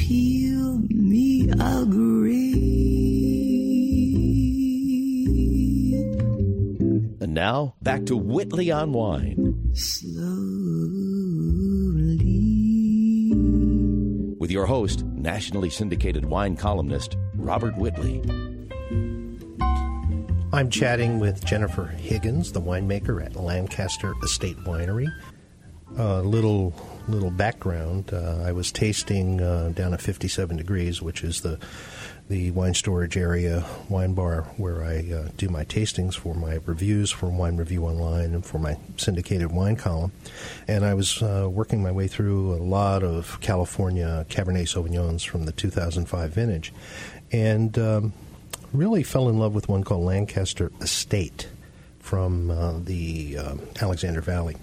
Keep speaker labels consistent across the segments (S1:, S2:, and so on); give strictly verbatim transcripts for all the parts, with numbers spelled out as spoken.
S1: peel me a grape.
S2: And now, back to Whitley on Wine.
S1: Slowly.
S2: With your host, nationally syndicated wine columnist, Robert Whitley.
S3: I'm chatting with Jennifer Higgins, the winemaker at Lancaster Estate Winery. A uh, little little background. Uh, I was tasting uh, down at fifty-seven degrees, which is the the wine storage area, wine bar, where I uh, do my tastings for my reviews for Wine Review Online and for my syndicated wine column. And I was uh, working my way through a lot of California Cabernet Sauvignons from the two thousand five vintage, and um, really fell in love with one called Lancaster Estate from uh, the uh, Alexander Valley.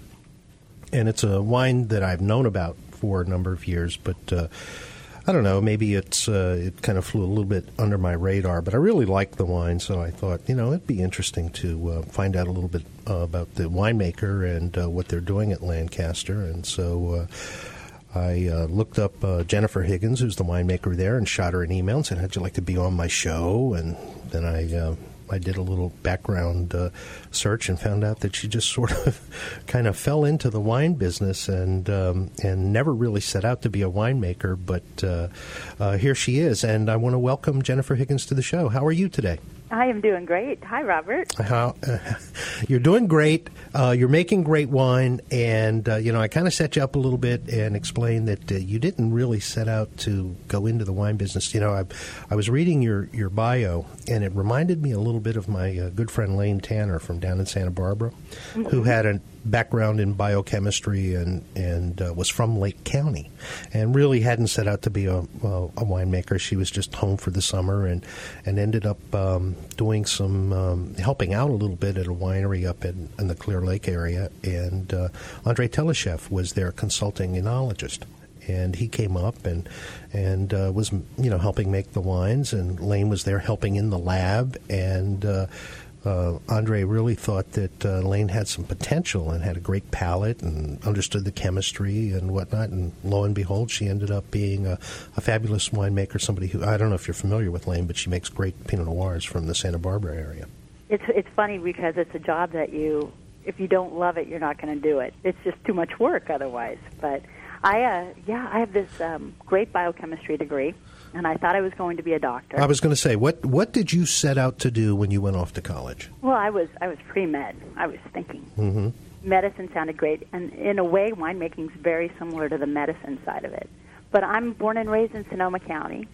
S3: And it's a wine that I've known about for a number of years, but uh, I don't know, maybe it's uh, it kind of flew a little bit under my radar. But I really liked the wine, so I thought, you know, it'd be interesting to uh, find out a little bit uh, about the winemaker and uh, what they're doing at Lancaster. And so uh, I uh, looked up uh, Jennifer Higgins, who's the winemaker there, and shot her an email and said, how'd you like to be on my show? And then I... Uh, I did a little background uh, search and found out that she just sort of kind of fell into the wine business and um, and never really set out to be a winemaker, but uh, uh, here she is. And I want to welcome Jennifer Higgins to the show. How are you today?
S4: I am doing great. Hi, Robert.
S3: How, uh, you're doing great. Uh, you're making great wine. And, uh, you know, I kind of set you up a little bit and explained that uh, you didn't really set out to go into the wine business. You know, I, I was reading your, your bio, and it reminded me a little bit of my uh, good friend Lane Tanner from down in Santa Barbara, mm-hmm. who had a background in biochemistry and, and uh, was from Lake County and really hadn't set out to be a, a, a winemaker. She was just home for the summer and, and ended up um, doing some, um, helping out a little bit at a winery up in, in the Clear Lake area. And uh, Andre Teleshev was their consulting enologist. And he came up and and uh, was, you know, helping make the wines. And Lane was there helping in the lab. And uh, uh, Andre really thought that uh, Lane had some potential and had a great palate and understood the chemistry and whatnot. And lo and behold, she ended up being a, a fabulous winemaker, somebody who, I don't know if you're familiar with Lane, but she makes great Pinot Noirs from the Santa Barbara area.
S4: It's, it's funny because it's a job that you, if you don't love it, you're not going to do it. It's just too much work otherwise. But I, uh, yeah, I have this um, great biochemistry degree, and I thought I was going to be a doctor.
S3: I was going to say, what what did you set out to do when you went off to college?
S4: Well, I was I was pre-med. I was thinking.
S3: Mm-hmm.
S4: Medicine sounded great, and in a way, winemaking is very similar to the medicine side of it. But I'm born and raised in Sonoma County,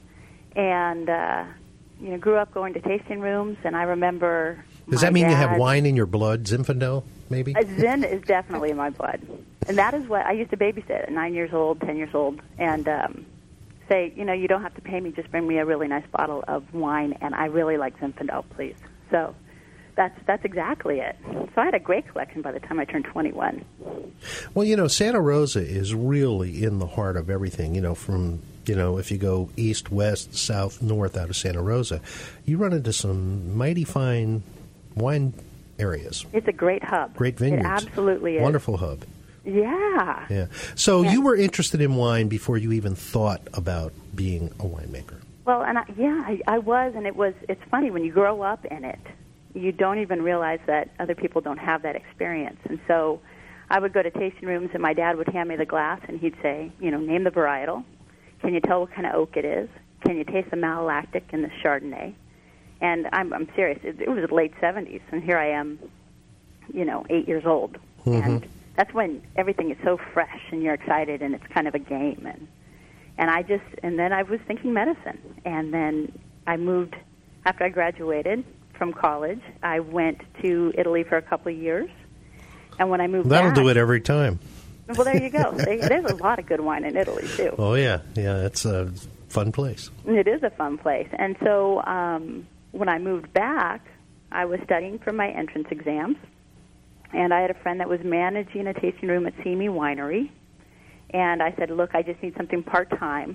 S4: and uh, you know, grew up going to tasting rooms, and I remember.
S3: Does that mean dad, you have wine in your blood, Zinfandel, maybe?
S4: Uh, Zin is definitely in my blood. And that is what I used to babysit at nine years old, ten years old, and um, say, you know, you don't have to pay me, just bring me a really nice bottle of wine, and I really like Zinfandel, please. So that's that's exactly it. So I had a great collection by the time I turned twenty-one.
S3: Well, you know, Santa Rosa is really in the heart of everything, you know, from... You know, if you go east, west, south, north out of Santa Rosa, you run into some mighty fine wine areas.
S4: It's a great hub.
S3: Great vineyards.
S4: It absolutely is.
S3: Wonderful hub.
S4: Yeah.
S3: Yeah. So
S4: yeah.
S3: you were interested in wine before you even thought about being a winemaker.
S4: Well, and I, yeah, I, I was, and it was. It's funny when you grow up in it, you don't even realize that other people don't have that experience. And so, I would go to tasting rooms, and my dad would hand me the glass, and he'd say, you know, name the varietal. Can you tell what kind of oak it is? Can you taste the malolactic in the Chardonnay? And I'm, I'm serious. It, it was the late seventies, and here I am, you know, eight years old.
S3: Mm-hmm.
S4: And that's when everything is so fresh, and you're excited, and it's kind of a game. And and I just, and then I was thinking medicine. And then I moved, after I graduated from college, I went to Italy for a couple of years. And when I moved
S3: That'll
S4: back...
S3: do it every time.
S4: Well, there you go. There's a lot of good wine in Italy, too.
S3: Oh, yeah. Yeah, it's a fun place.
S4: It is a fun place. And so um, when I moved back, I was studying for my entrance exams, and I had a friend that was managing a tasting room at Simi Winery, and I said, look, I just need something part-time.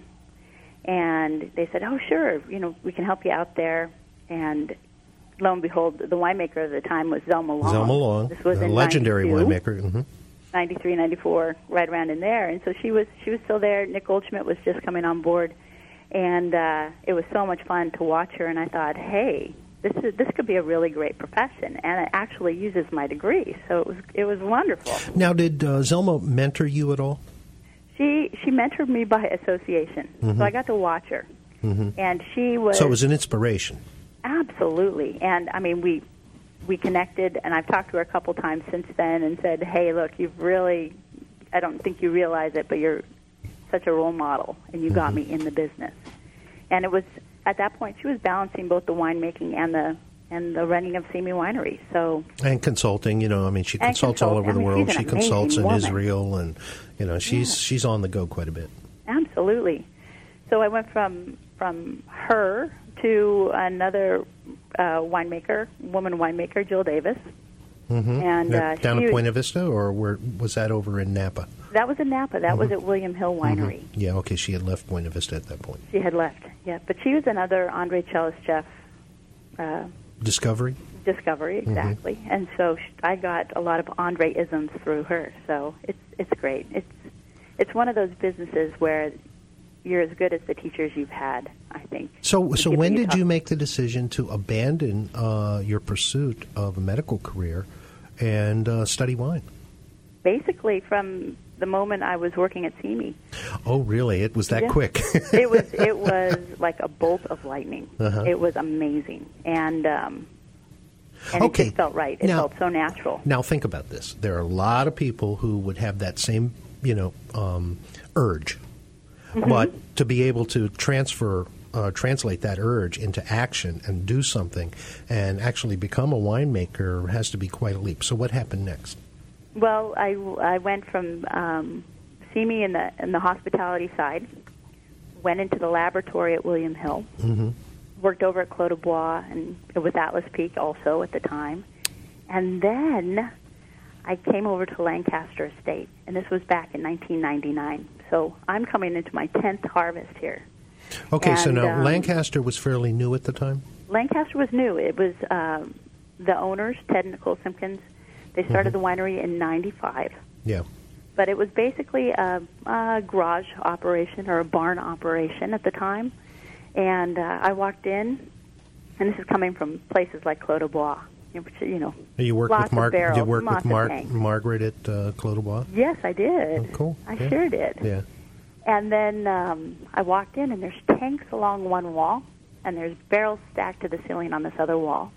S4: And they said, oh, sure, you know, we can help you out there. And lo and behold, the winemaker at the time was Zelma Long.
S3: Zelma Long,
S4: this was
S3: a
S4: in
S3: legendary
S4: ninety-two.
S3: winemaker. Mm-hmm.
S4: ninety-three, ninety-four, right around in there. And so she was she was still there. Nick Goldschmidt was just coming on board. and uh, it was so much fun to watch her. And I thought, hey, this is this could be a really great profession, and it actually uses my degree. So it was it was wonderful.
S3: Now, did uh, Zelma mentor you at all?
S4: She she mentored me by association,
S3: Mm-hmm.
S4: so I got to watch her,
S3: Mm-hmm.
S4: and she was
S3: So it was an inspiration.
S4: absolutely. And I mean, we we connected, and I've talked to her a couple times since then, and said, hey, look, you've really, I don't think you realize it, but you're such a role model, and you got
S3: Mm-hmm.
S4: me in the business. And it was at that point she was balancing both the winemaking and the and the running of Simi Winery. So
S3: And consulting, you know, I mean, she
S4: And
S3: consults all
S4: consult-
S3: over
S4: I
S3: the
S4: mean,
S3: world.
S4: she's an
S3: She consults
S4: amazing
S3: in
S4: woman.
S3: Israel, and, you know, she's
S4: Yeah.
S3: she's on the go quite a bit.
S4: absolutely. So I went from from her to another uh, winemaker, woman winemaker, Jill Davis.
S3: Mm-hmm.
S4: And uh,
S3: down
S4: she
S3: at
S4: was-
S3: Buena Vista, or where was that over in Napa?
S4: That was in Napa. That was at William Hill Winery.
S3: Yeah, okay, she had left Buena Vista at that point.
S4: She had left, yeah. But she was another Andre Celis chef uh,
S3: Discovery?
S4: discovery, exactly. And so sh- I got a lot of Andre isms through her. So it's it's great. It's it's one of those businesses where you're as good as the teachers you've had, I think.
S3: So,
S4: They
S3: so
S4: give
S3: when
S4: you
S3: did
S4: tough-
S3: you make the decision to abandon uh, your pursuit of a medical career and uh, study wine?
S4: Basically, from the moment I was working at Simi.
S3: Oh, really? It was that
S4: Yeah.
S3: quick?
S4: it was it was like a bolt of lightning.
S3: Uh-huh.
S4: It was amazing, and um, and
S3: Okay.
S4: it just felt right. It
S3: Now-
S4: felt so natural.
S3: Now, think about this. There are a lot of people who would have that same, you know, um, urge.
S4: Mm-hmm.
S3: But to be able to transfer, uh, translate that urge into action and do something and actually become a winemaker has to be quite a leap. So what happened next?
S4: Well, I, I went from um, Simi in the in the hospitality side, went into the laboratory at William Hill,
S3: Mm-hmm.
S4: worked over at Clos de Bois and with Atlas Peak also at the time, and then I came over to Lancaster Estate, and this was back in nineteen ninety-nine. So I'm coming into my tenth harvest here.
S3: Okay, so
S4: And,
S3: now
S4: um,
S3: Lancaster was fairly new at the time?
S4: Lancaster was new. It was um, the owners, Ted and Nicole Simpkins. They started
S3: Mm-hmm.
S4: the winery in ninety-five.
S3: Yeah.
S4: But it was basically a, a garage operation or a barn operation at the time. And uh, I walked in, and this is coming from places like Clos de Bois. You know,
S3: You worked
S4: lots
S3: with Mark.
S4: of barrels,
S3: you worked
S4: lots
S3: with
S4: of
S3: Mark,
S4: tanks.
S3: Margaret at uh, Clos de Bois.
S4: Yes, I did.
S3: Oh, cool.
S4: I
S3: Yeah.
S4: sure did.
S3: Yeah.
S4: And then um, I walked in, and there's tanks along one wall, and there's barrels stacked to the ceiling on this other wall.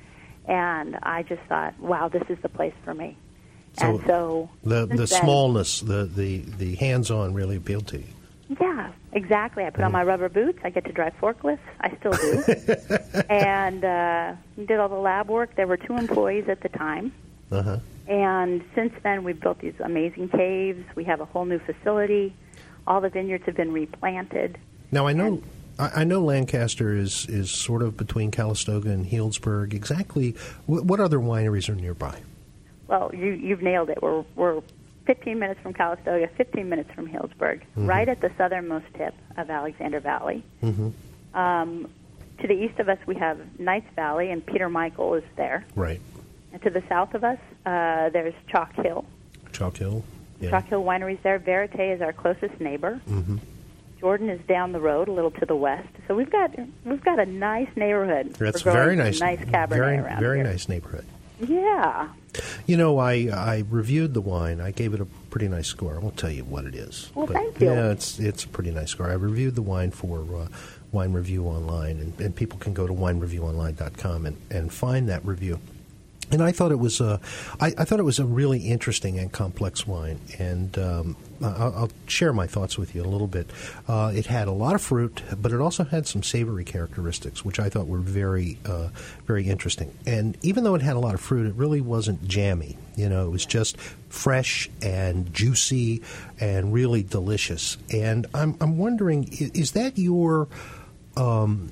S4: And I just thought, wow, this is the place for me.
S3: So
S4: and so
S3: The
S4: since
S3: the
S4: then-
S3: smallness, the, the, the hands-on really appealed to you.
S4: Yeah, exactly. I put on my rubber boots. I get to drive forklifts. I still do. and uh, did all the lab work. There were two employees at the time.
S3: Uh-huh.
S4: And since then, we've built these amazing caves. We have a whole new facility. All the vineyards have been replanted.
S3: Now I know, I I know Lancaster is, is sort of between Calistoga and Healdsburg. Exactly, what, what other wineries are nearby?
S4: Well, you, you've nailed it. We're, we're fifteen minutes from Calistoga, fifteen minutes from Healdsburg,
S3: Mm-hmm.
S4: right at the southernmost tip of Alexander Valley.
S3: Mm-hmm.
S4: Um, to the east of us, we have Knights Valley, and Peter Michael is there.
S3: Right,
S4: And to the south of us, uh, there's Chalk Hill.
S3: Chalk Hill. Yeah.
S4: Chalk Hill Winery's there. Verite is our closest neighbor.
S3: Mm-hmm.
S4: Jordan is down the road, a little to the west. So we've got we've got a nice neighborhood.
S3: That's
S4: for growing
S3: very
S4: some
S3: nice.
S4: Nice Cabernet
S3: very
S4: around
S3: very
S4: here.
S3: nice neighborhood.
S4: Yeah.
S3: You know, I I reviewed the wine. I gave it a pretty nice score. I won't tell you what it is.
S4: Well,
S3: but
S4: thank you.
S3: Yeah, it's it's a pretty nice score. I reviewed the wine for uh, Wine Review Online, and, and people can go to wine review online dot com and, and find that review. And I thought it was a, I, I thought it was a really interesting and complex wine, and um, I'll, I'll share my thoughts with you a little bit. Uh, it had a lot of fruit, but it also had some savory characteristics, which I thought were very, uh, very interesting. And even though it had a lot of fruit, it really wasn't jammy. You know, it was just fresh and juicy and really delicious. And I'm, I'm wondering, is, is that your, um,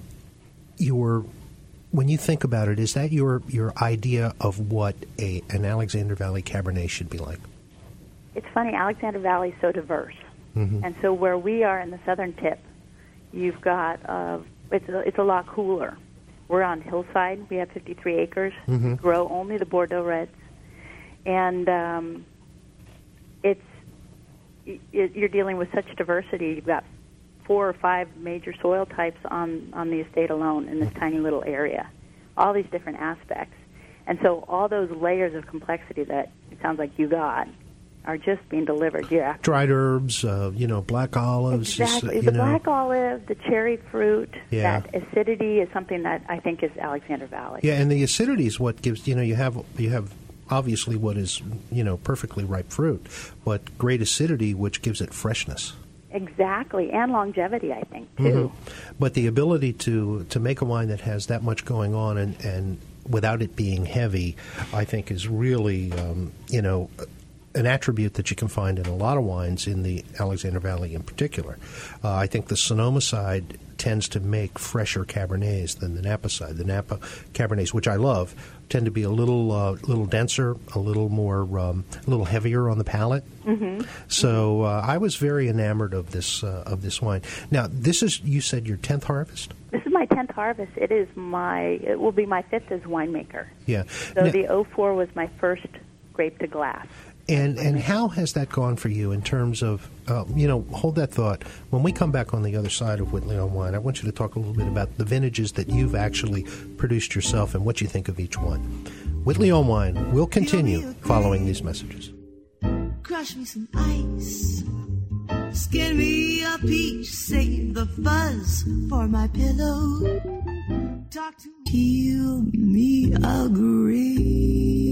S3: your when you think about it, is that your, your idea of what a an Alexander Valley Cabernet should be like?
S4: It's funny, Alexander Valley is so diverse.
S3: Mm-hmm.
S4: And so where we are in the southern tip, you've got, uh, it's, a, it's a lot cooler. We're on hillside. We have fifty-three acres.
S3: Mm-hmm.
S4: We grow only the Bordeaux Reds. And um, it's, it, you're dealing with such diversity. You've got four or five major soil types on, on the estate alone in this tiny little area. All these different aspects. And so all those layers of complexity that it sounds like you got are just being delivered year after.
S3: Dried herbs, uh, you know, black olives.
S4: Exactly.
S3: Just,
S4: the
S3: you know.
S4: black olive, the cherry fruit,
S3: Yeah.
S4: that acidity is something that I think is Alexander Valley.
S3: Yeah, and the acidity is what gives, you know, you have you have obviously what is, you know, perfectly ripe fruit, but great acidity, which gives it freshness.
S4: Exactly, and longevity, I think, too.
S3: Mm-hmm. But the ability to, to make a wine that has that much going on and, and without it being heavy, I think is really, um, you know, an attribute that you can find in a lot of wines in the Alexander Valley in particular. Uh, I think the Sonoma side tends to make fresher Cabernets than the Napa side. The Napa Cabernets, which I love, tend to be a little uh, little denser, a little more, um, a little heavier on the palate.
S4: Mm-hmm.
S3: So uh, I was very enamored of this uh, of this wine. Now, this is, you said, your tenth harvest?
S4: This is my tenth harvest. It is my, it will be my fifth as winemaker.
S3: Yeah.
S4: So
S3: Now-
S4: the oh four was my first grape to glass.
S3: And and how has that gone for you in terms of, uh, you know, hold that thought. When we come back on the other side of Whitley on Wine, I want you to talk a little bit about the vintages that you've actually produced yourself and what you think of each one. Whitley on Wine will continue following these messages.
S1: Crush me some ice. Skin me a peach. Save the fuzz for my pillow. Talk to me. Peel me a grape.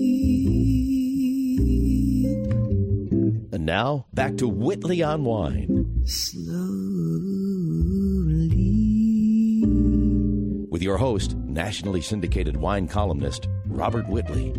S2: And now, back to Whitley on Wine
S1: Slowly.
S2: with your host, nationally syndicated wine columnist, Robert Whitley.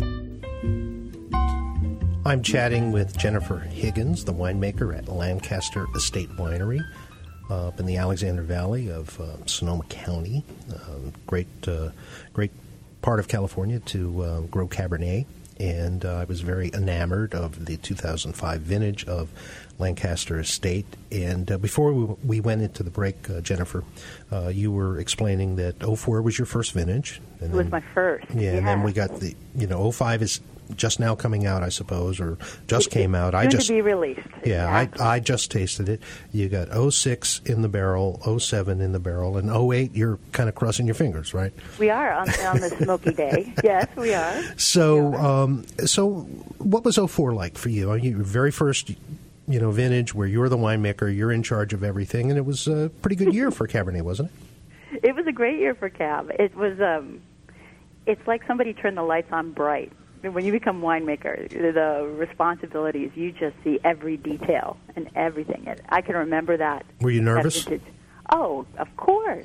S3: I'm chatting with Jennifer Higgins, the winemaker at Lancaster Estate Winery uh, up in the Alexander Valley of uh, Sonoma County. Uh, great, uh, great part of California to uh, grow Cabernet. And uh, I was very enamored of the two thousand five vintage of Lancaster Estate. And uh, before we, we went into the break, uh, Jennifer, uh, you were explaining that oh four was your first vintage. And
S4: It was
S3: then-
S4: my first.
S3: Yeah, and then we got the, you know, oh five is just now coming out, I suppose, or just came out. I
S4: Soon
S3: just
S4: to be released.
S3: Yeah,
S4: Exactly.
S3: I, I just tasted it. You got oh six in the barrel, oh seven in the barrel, and oh eight, you're kind of crossing your fingers, right?
S4: We are on, on the smoky day. Yes, we are.
S3: So, um, so what was oh four like for you? Your very first, you know, vintage where you're the winemaker, you're in charge of everything, and it was a pretty good year for Cabernet, wasn't it?
S4: It was a great year for Cab. It was, um, it's like somebody turned the lights on bright. When you become winemaker, the responsibilities, you just see every detail and everything. And I can remember that.
S3: Were you nervous?
S4: that vintage. Oh, of course.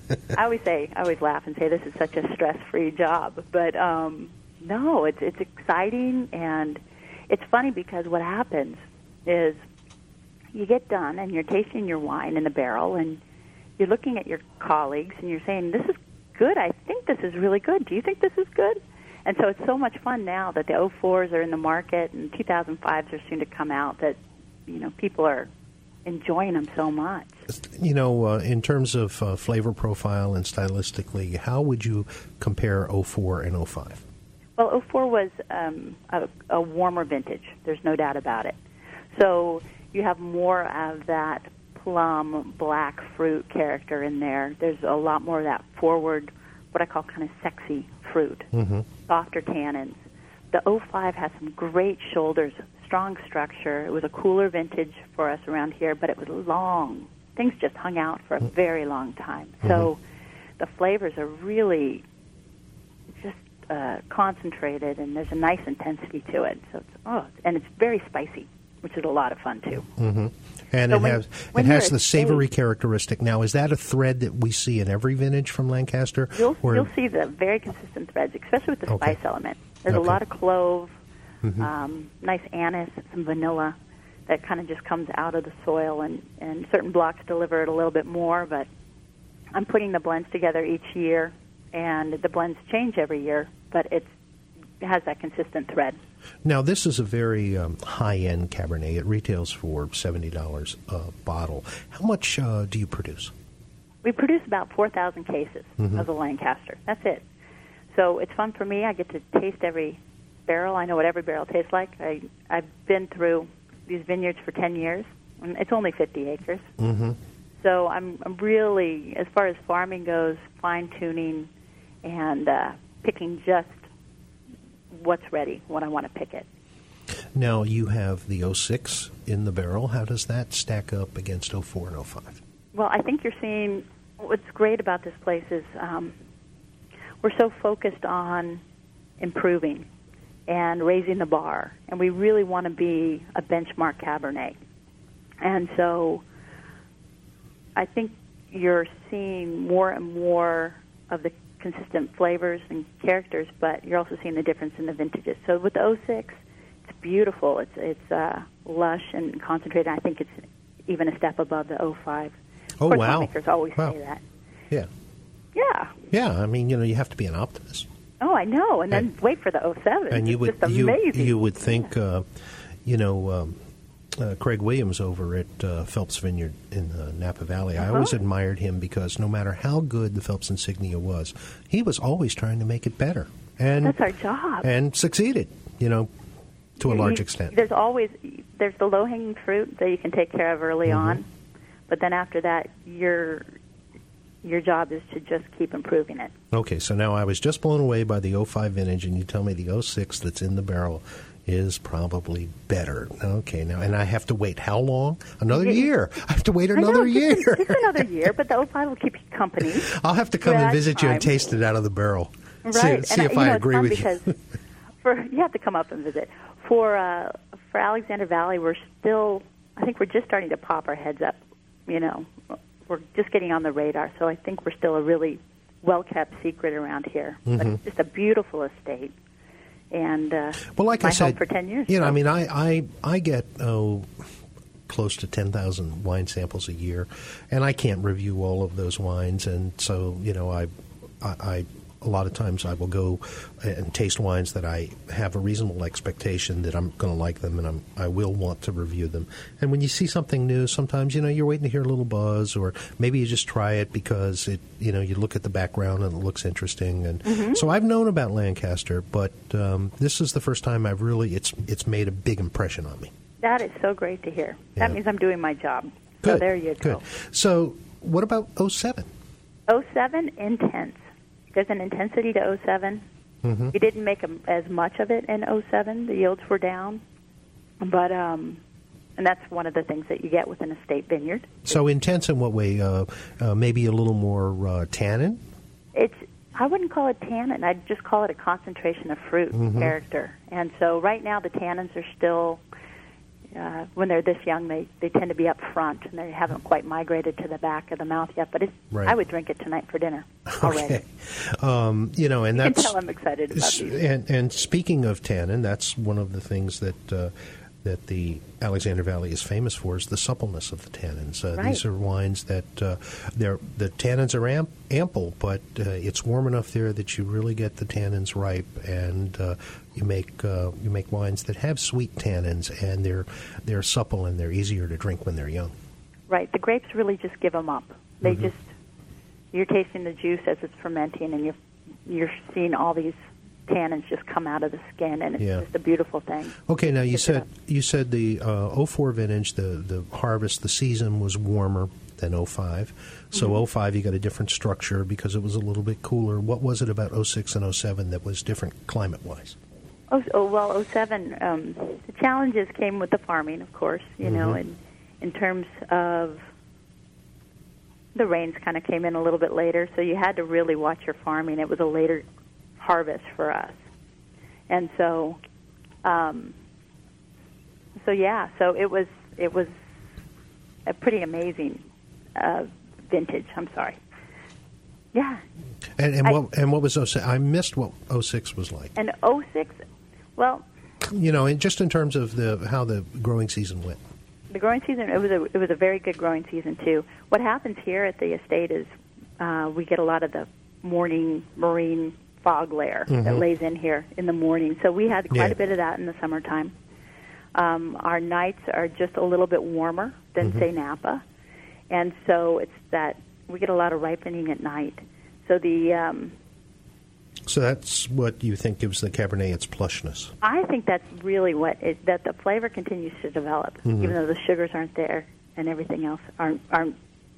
S4: I always say, I always laugh and say this is such a stress-free job. But um, no, it's it's exciting, and it's funny because what happens is you get done and you're tasting your wine in the barrel, and you're looking at your colleagues and you're saying, "This is good. I think this is really good. Do you think this is good?" And so it's so much fun now that the oh fours are in the market and two thousand fives are soon to come out that, you know, people are enjoying them so much.
S3: You know, uh, in terms of uh, flavor profile and stylistically, how would you compare oh four and oh five?
S4: Well, oh four was um, a, a warmer vintage. There's no doubt about it. So you have more of that plum, black fruit character in there. There's a lot more of that forward, what I call kind of sexy fruit,
S3: Mm-hmm.
S4: softer tannins. The oh five has some great shoulders, strong structure. It was a cooler vintage for us around here, but it was long. Things just hung out for a very long time. So the flavors are really just uh, concentrated, and there's a nice intensity to it. So it's, oh, and it's very spicy, which is a lot of fun too.
S3: Mm-hmm. And
S4: So
S3: it
S4: when-
S3: has
S4: when
S3: it
S4: you're
S3: has
S4: at
S3: the savory
S4: stage-
S3: characteristic. Now, is that a thread that we see in every vintage from Lancaster?
S4: You'll,
S3: Or-
S4: you'll see the very consistent threads, especially with the
S3: Okay.
S4: spice element. There's
S3: Okay.
S4: a lot of clove,
S3: Mhm.
S4: um, nice anise, some vanilla that kind of just comes out of the soil, and, and certain blocks deliver it a little bit more, but I'm putting the blends together each year, and the blends change every year, but it's, it has that consistent thread.
S3: Now, this is a very um, high-end Cabernet. It retails for seventy dollars a bottle. How much uh, do you produce?
S4: We produce about four thousand cases
S3: Mhm.
S4: of the Lancaster. That's it. So it's fun for me. I get to taste every barrel. I know what every barrel tastes like. I, I've been through these vineyards for ten years. And it's only fifty acres.
S3: Mm-hmm.
S4: So I'm, I'm really, as far as farming goes, fine-tuning and uh, picking just what's ready when I want to pick it.
S3: Now, you have the oh six in the barrel. How does that stack up against oh four and oh five?
S4: Well, I think you're seeing, what's great about this place is um, we're so focused on improving and raising the bar, and we really want to be a benchmark Cabernet. And so I think you're seeing more and more of the consistent flavors and characters, but you're also seeing the difference in the vintages. So with the oh six, it's beautiful. It's it's uh, lush and concentrated. I think it's even a step above the oh five.
S3: Oh,
S4: of course,
S3: wow.
S4: winemakers always
S3: Wow.
S4: say that.
S3: Yeah.
S4: Yeah.
S3: Yeah, I mean, you know, you have to be an optimist.
S4: Oh, I know. And then
S3: And-
S4: wait for the oh seven.
S3: And you
S4: it's
S3: would
S4: just
S3: you,
S4: amazing.
S3: you would think, uh, you know, um, uh, Craig Williams over at uh, Phelps Vineyard in the Napa Valley, I always
S4: Uh-huh.
S3: admired him because no matter how good the Phelps Insignia was, he was always trying to make it better. And
S4: That's our job.
S3: And succeeded, you know, to a large
S4: You-
S3: extent.
S4: There's always there's the low-hanging fruit that you can take care of early
S3: Mm-hmm.
S4: on, but then after that, your your job is to just keep improving it.
S3: Okay, so now I was just blown away by the oh five vintage, and you tell me the oh six that's in the barrel is probably better. Okay, now, and I have to wait how long? Another
S4: Yeah.
S3: year. I have to wait
S4: I
S3: another
S4: know,
S3: year.
S4: Just, just another year, but the oh five will keep you company.
S3: I'll have to come
S4: for
S3: and
S4: that
S3: visit you and
S4: time.
S3: taste it out of the barrel.
S4: Right.
S3: See, see
S4: and,
S3: if
S4: uh,
S3: I
S4: you know,
S3: agree
S4: it's fun
S3: with you.
S4: because for you have to come up and visit. For uh, for Alexander Valley, we're still. I think we're just starting to pop our heads up. You know, we're just getting on the radar. So I think we're still a really well-kept secret around here. But
S3: Mm-hmm.
S4: it's just a beautiful estate, and uh,
S3: Well, like
S4: my
S3: I said,
S4: home for ten years.
S3: you know,
S4: so.
S3: I mean, I, I, I get oh, close to ten thousand wine samples a year, and I can't review all of those wines, and so you know, I, I, I a lot of times I will go and taste wines that I have a reasonable expectation that I'm going to like them, and I'm, I will want to review them. And when you see something new, sometimes you know you're waiting to hear a little buzz, or maybe you just try it because it, you know, you look at the background and it looks interesting. And
S4: Mm-hmm.
S3: so I've known about Lancaster, but um, this is the first time I've really it's it's made a big impression on me.
S4: That is so great to hear.
S3: Yeah.
S4: That means I'm doing my job.
S3: Good.
S4: So there you
S3: Good.
S4: go.
S3: So what about oh seven?
S4: oh seven, intense. There's an intensity to oh seven.
S3: Mm-hmm.
S4: We didn't make a, as much of it in oh seven. The yields were down. But, um, and that's one of the things that you get with an estate vineyard.
S3: So intense in what way? Uh, uh, maybe a little more uh, tannin?
S4: It's, I wouldn't call it tannin. I'd just call it a concentration of fruit
S3: Mm-hmm.
S4: character. And so right now the tannins are still, uh, when they're this young, they, they tend to be up front, and they haven't quite migrated to the back of the mouth yet. But it's,
S3: Right.
S4: I would drink it tonight for dinner already.
S3: Okay. Um, you know, and
S4: You can
S3: that's
S4: tell I'm excited about these.
S3: and, and speaking of tannin, that's one of the things that uh, that the Alexander Valley is famous for is the suppleness of the tannins. Uh,
S4: Right.
S3: These are wines that uh, they're the tannins are amp, ample, but uh, it's warm enough there that you really get the tannins ripe, and uh, you make uh, you make wines that have sweet tannins, and they're they're supple and they're easier to drink when they're young.
S4: Right. The grapes really just give them up. They
S3: Mm-hmm.
S4: just, you're tasting the juice as it's fermenting, and you're, you're seeing all these tannins just come out of the skin, and it's
S3: Yeah.
S4: just a beautiful thing.
S3: Okay, now you
S4: Pick it
S3: said
S4: up.
S3: you said the uh, oh four vintage, the, the harvest, the season was warmer than oh five. So
S4: Mm-hmm.
S3: oh five, you got a different structure because it was a little bit cooler. What was it about oh six and oh seven that was different climate-wise?
S4: Oh, oh well, oh seven, um, the challenges came with the farming, of course, you know,
S3: Mm-hmm.
S4: and in terms of the rains kind of came in a little bit later, so you had to really watch your farming. It was a later harvest for us. And so, um, so yeah, so it was, it was a pretty amazing uh, vintage, I'm sorry. Yeah.
S3: And, and
S4: I-
S3: what and what was oh six? I missed what oh six was like.
S4: And oh six, well,
S3: You know, and just in terms of the how the growing season went.
S4: the growing season, it was a it was a very good growing season too. What happens here at the estate is uh, we get a lot of the morning marine fog layer that lays in here in the morning. So we had quite
S3: Yeah.
S4: a bit of that in the summertime. Um, our nights are just a little bit warmer than say Napa, and so it's that we get a lot of ripening at night. So the um,
S3: So that's what you think gives the Cabernet its plushness.
S4: I think that's really what it, that the flavor continues to develop, even though the sugars aren't there and everything else aren't aren't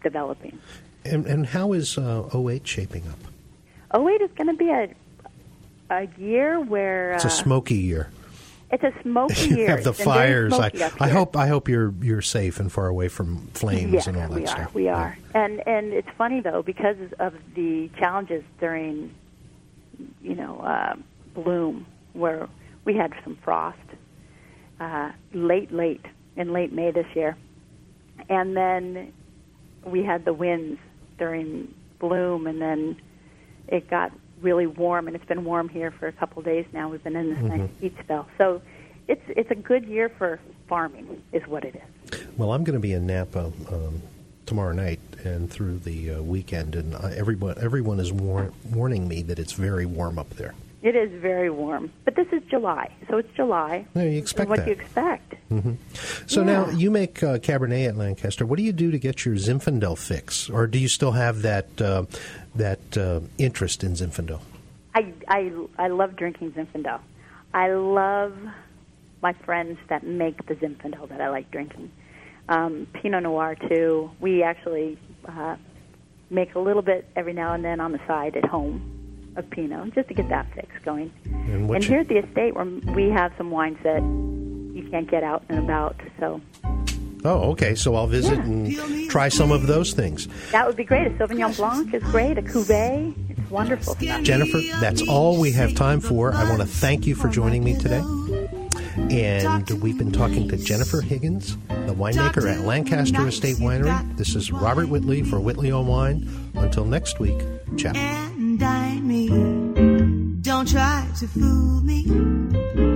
S4: developing.
S3: And, and how is uh, oh eight shaping up?
S4: oh eight is going to be a a year where uh,
S3: it's a smoky year.
S4: It's a smoky year.
S3: You have the
S4: It's been very
S3: fires. I,
S4: smoky up
S3: I
S4: here.
S3: hope I hope you're you're safe and far away from flames
S4: yes,
S3: and all that
S4: we
S3: stuff.
S4: are. We are. And and it's funny though, because of the challenges during, you know, uh, bloom, where we had some frost uh, late, late in late May this year, and then we had the winds during bloom, and then it got really warm, and it's been warm here for a couple of days now. We've been in this
S3: Mm-hmm.
S4: nice heat spell, so it's it's a good year for farming, is what it is.
S3: Well, I'm going to be in Napa um, tomorrow night and through the uh, weekend, and uh, everyone everyone is war- warning me that it's very warm up there.
S4: It is very warm, but this is July, so it's July.
S3: Yeah, you expect
S4: what
S3: that.
S4: you expect.
S3: Mm-hmm. So
S4: Yeah.
S3: now you make uh, Cabernet at Lancaster. What do you do to get your Zinfandel fix, or do you still have that uh, that uh, interest in Zinfandel?
S4: I, I, I love drinking Zinfandel. I love my friends that make the Zinfandel that I like drinking. Um, Pinot Noir, too. We actually uh, make a little bit every now and then on the side at home of Pinot, just to get that fix going.
S3: And, what
S4: And
S3: you-
S4: here at the estate, where we have some wines that you can't get out and about, so
S3: Oh, okay. So I'll visit
S4: Yeah.
S3: and try some of those things.
S4: that would be great. A Sauvignon Blanc is great. A Cuvée, it's wonderful stuff.
S3: Jennifer, that's all we have time for. I want to thank you for joining me today. And we've been talking to Jennifer Higgins, the winemaker at Lancaster Estate Winery. This is Robert Whitley for Whitley on Wine. Until next week, ciao.
S1: And I mean, don't try to fool me.